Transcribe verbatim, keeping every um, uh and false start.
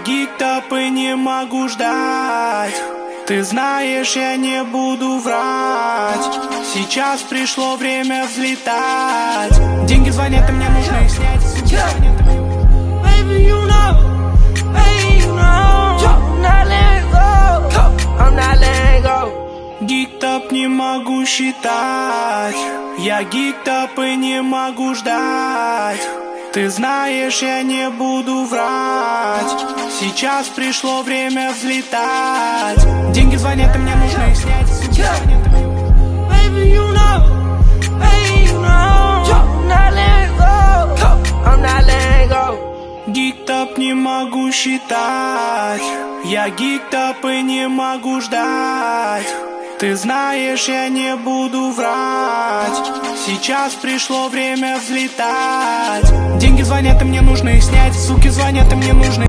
гиктоп и не могу ждать. Ты знаешь, я не буду врать. Сейчас пришло время взлетать. Деньги звонят, и мне нужно их снять. Суки звонят, и мне... Baby, you know, baby, you know, I'm not letting go, I'm not letting go. Гиктоп не могу считать. Я гиктоп и не могу ждать. Ты знаешь, я не буду врать. Сейчас пришло время взлетать. Деньги звонят, и мне нужно их снять. Суки звонят, и мне... Baby, you know, baby, you know, I'm not letting go, I'm not letting go. Гиктоп не могу считать. Я гиктоп и не могу ждать. Ты знаешь, я не буду врать. Сейчас пришло время взлетать. Деньги звонят, и мне нужно их снять. Суки звонят, и мне нужно